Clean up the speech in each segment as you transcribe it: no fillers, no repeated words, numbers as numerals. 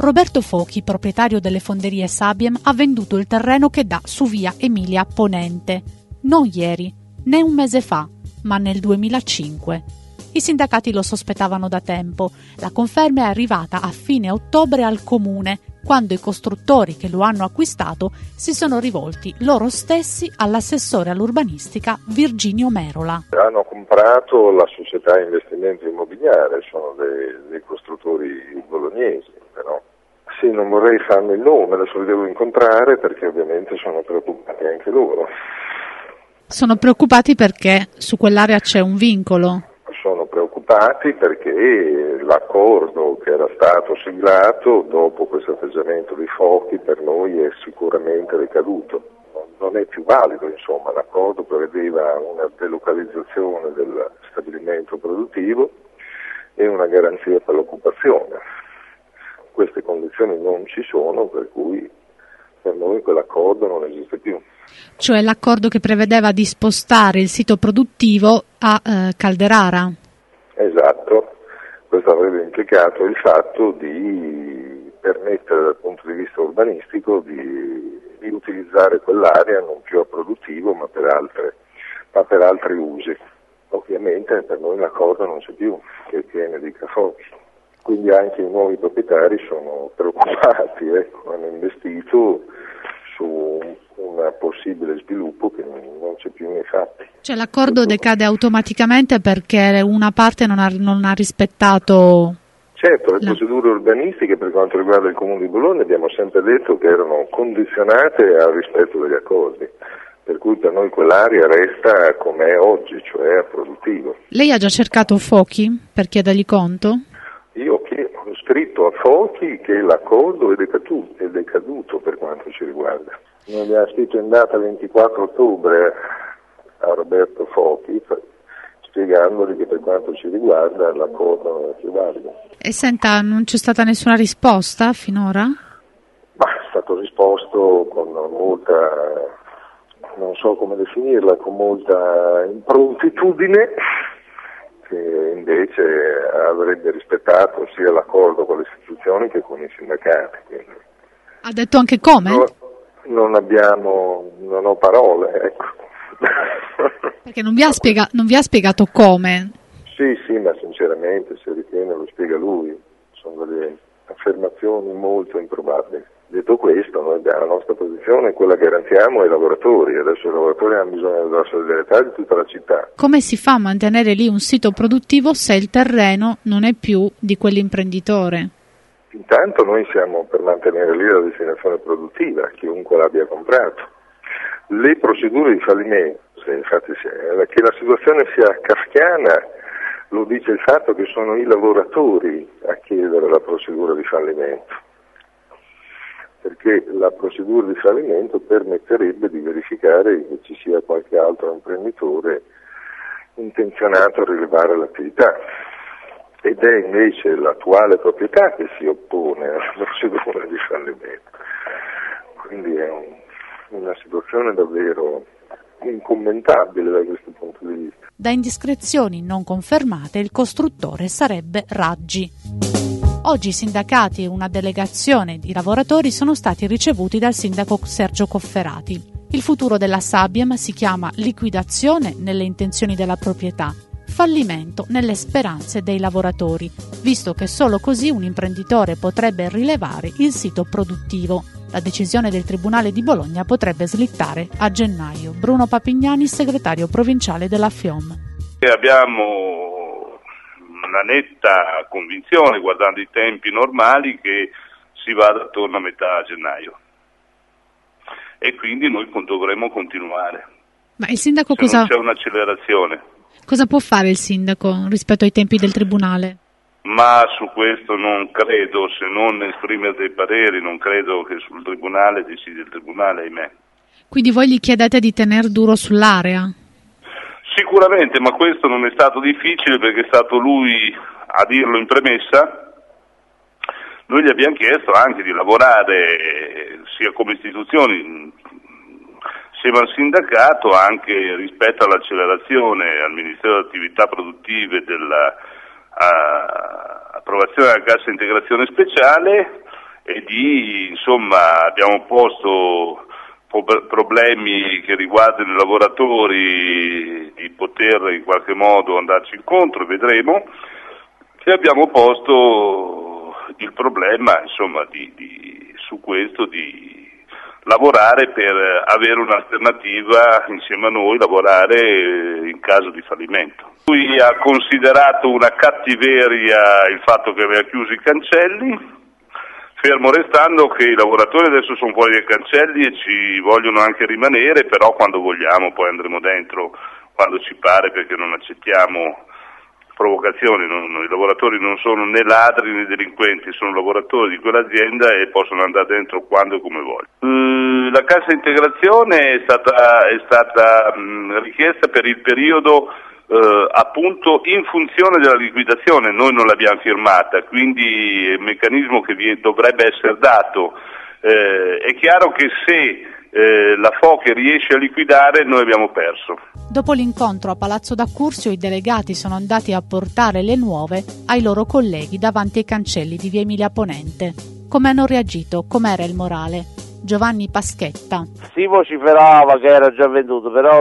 Roberto Fochi, proprietario delle fonderie Sabiem, ha venduto il terreno che dà su via Emilia Ponente. Non ieri, né un mese fa, ma nel 2005. I sindacati lo sospettavano da tempo. La conferma è arrivata a fine ottobre al comune, quando i costruttori che lo hanno acquistato si sono rivolti loro stessi all'assessore all'urbanistica Virginio Merola. Hanno comprato la società investimento immobiliare, sono dei costruttori bolognesi, però sì, non vorrei farmi il nome, adesso li devo incontrare perché ovviamente sono preoccupati anche loro. Sono preoccupati perché su quell'area c'è un vincolo. Sono preoccupati perché l'accordo che era stato siglato dopo questo atteggiamento di Fochi per noi è sicuramente decaduto. Non è più valido, insomma, l'accordo prevedeva una delocalizzazione del stabilimento produttivo e una garanzia per l'occupazione. Queste condizioni non ci sono, per cui per noi quell'accordo non esiste più. Cioè l'accordo che prevedeva di spostare il sito produttivo a Calderara. Esatto, questo avrebbe implicato il fatto di permettere dal punto di vista urbanistico di utilizzare quell'area non più a produttivo ma per altri usi. Ovviamente per noi l'accordo non c'è più, che ne dica Fochi. Quindi anche i nuovi proprietari sono preoccupati, hanno investito su un possibile sviluppo che non c'è più nei fatti. Cioè l'accordo decade automaticamente perché una parte non ha rispettato... Certo, le procedure urbanistiche per quanto riguarda il Comune di Bologna abbiamo sempre detto che erano condizionate al rispetto degli accordi, per cui per noi quell'area resta come è oggi, cioè a produttivo. Lei ha già cercato Fochi per chiedergli conto? Io ho scritto a Fochi che l'accordo è decaduto per quanto ci riguarda. Noi abbiamo scritto in data 24 ottobre a Roberto Fochi spiegandogli che per quanto ci riguarda l'accordo non è più valido. E senta, non c'è stata nessuna risposta finora? Ma è stato risposto con molta, non so come definirla, con molta improntitudine, che invece avrebbe rispettato sia l'accordo con le istituzioni che con i sindacati. Ha detto anche come? Non ho parole, ecco. Perché non vi ha spiegato come? Sì, ma sinceramente se ritiene lo spiega lui, sono delle affermazioni molto improbabili. Detto questo, noi la nostra posizione è quella che garantiamo ai lavoratori, adesso i lavoratori hanno bisogno della solidarietà di tutta la città. Come si fa a mantenere lì un sito produttivo se il terreno non è più di quell'imprenditore? Intanto noi siamo per mantenere lì la destinazione produttiva, chiunque l'abbia comprato. Le procedure di fallimento, infatti che la situazione sia kafkiana lo dice il fatto che sono i lavoratori a chiedere la procedura di fallimento, perché la procedura di fallimento permetterebbe di verificare che ci sia qualche altro imprenditore intenzionato a rilevare l'attività. Ed è invece l'attuale proprietà che si oppone alla procedura di fallimento. Quindi è una situazione davvero incommentabile da questo punto di vista. Da indiscrezioni non confermate, il costruttore sarebbe Raggi. Oggi i sindacati e una delegazione di lavoratori sono stati ricevuti dal sindaco Sergio Cofferati. Il futuro della Sabiem si chiama liquidazione nelle intenzioni della proprietà, fallimento nelle speranze dei lavoratori, visto che solo così un imprenditore potrebbe rilevare il sito produttivo. La decisione del Tribunale di Bologna potrebbe slittare a gennaio. Bruno Papignani, segretario provinciale della FIOM. Abbiamo una netta convinzione, guardando i tempi normali, che si vada attorno a metà gennaio. E quindi noi dovremo continuare. Ma il sindaco non c'è un'accelerazione. Cosa può fare il sindaco rispetto ai tempi del Tribunale? Ma su questo non credo, se non esprimere dei pareri, non credo che sul Tribunale decida il Tribunale, ahimè. Quindi voi gli chiedete di tener duro sull'area? Sicuramente, ma questo non è stato difficile perché è stato lui a dirlo in premessa. Noi gli abbiamo chiesto anche di lavorare sia come istituzioni, insieme al sindacato, anche rispetto all'accelerazione al Ministero delle Attività Produttive della approvazione della cassa integrazione speciale e abbiamo posto problemi che riguardano i lavoratori, di poter in qualche modo andarci incontro, vedremo, e abbiamo posto il problema su questo di lavorare per avere un'alternativa insieme a noi, lavorare in caso di fallimento. Lui ha considerato una cattiveria il fatto che aveva chiuso i cancelli, fermo restando che i lavoratori adesso sono fuori dai cancelli e ci vogliono anche rimanere, però quando vogliamo poi andremo dentro quando ci pare, perché non accettiamo provocazioni. I lavoratori non sono né ladri né delinquenti, sono lavoratori di quell'azienda e possono andare dentro quando e come vogliono. La cassa integrazione è stata richiesta per il periodo appunto in funzione della liquidazione. Noi non l'abbiamo firmata, quindi è un meccanismo che dovrebbe essere dato. È chiaro che se la Foche riesce a liquidare, noi abbiamo perso. Dopo l'incontro a Palazzo d'Accursio, i delegati sono andati a portare le nuove ai loro colleghi davanti ai cancelli di via Emilia Ponente. Come hanno reagito? Com'era il morale? Giovanni Paschetta. Si vociferava che era già venduto, però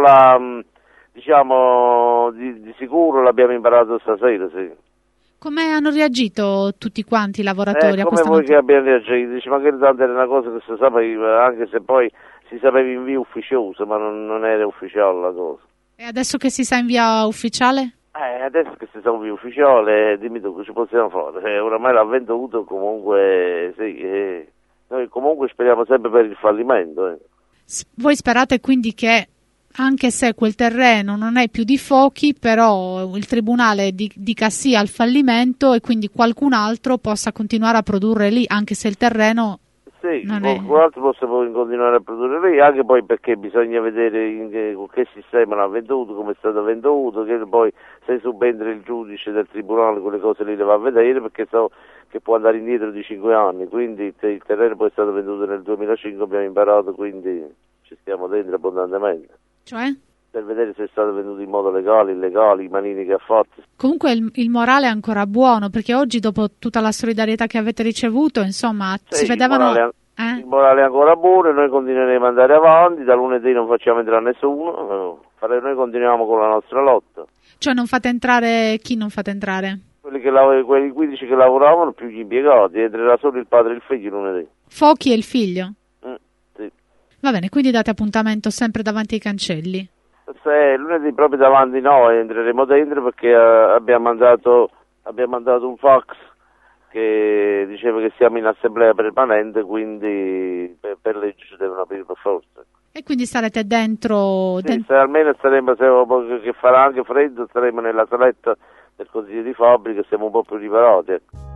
di sicuro l'abbiamo imparato stasera, sì. Come hanno reagito tutti quanti i lavoratori a come questa voi notizia? Che abbiamo reagito, dice, ma che tanto era una cosa che si sapeva, anche se poi si sapeva in via ufficiosa, ma non era ufficiale la cosa. E adesso che si sa in via ufficiale? Adesso che si sa in via ufficiale, dimmi tu, che ci possiamo fare? Oramai l'ha venduto, comunque, sì, noi comunque speriamo sempre per il fallimento. Voi sperate quindi che, anche se quel terreno non è più di Fochi, però il tribunale dica sì al fallimento e quindi qualcun altro possa continuare a produrre lì, anche se il terreno qualcun altro possa poi continuare a produrre lì, anche poi perché bisogna vedere con che sistema l'ha venduto, come è stato venduto, che poi se subentra il giudice del tribunale quelle cose lì le va a vedere, perché so che può andare indietro di 5 anni, quindi il terreno poi è stato venduto nel 2005, abbiamo imparato, quindi ci stiamo dentro abbondantemente. Cioè? Per vedere se è stato venduto in modo legale, illegale, i manini che ha fatto. Comunque il morale è ancora buono, perché oggi, dopo tutta la solidarietà che avete ricevuto, insomma, si vedevano... Il morale è ancora buono, noi continueremo ad andare avanti, da lunedì non facciamo entrare nessuno, noi continuiamo con la nostra lotta. Cioè non fate entrare... Chi non fate entrare? Quelli 15 che lavoravano più gli impiegati, entrerà solo il padre e il figlio lunedì. Fochi e il figlio? Sì. Va bene, quindi date appuntamento sempre davanti ai cancelli? Se lunedì proprio davanti noi entreremo dentro, perché abbiamo mandato un fax che diceva che siamo in assemblea permanente, quindi per legge ci devono aprire per forza. E quindi starete dentro? Sì, almeno staremo, che farà anche freddo, staremo nella saletta del consiglio di fabbrica, siamo un po' più riparati.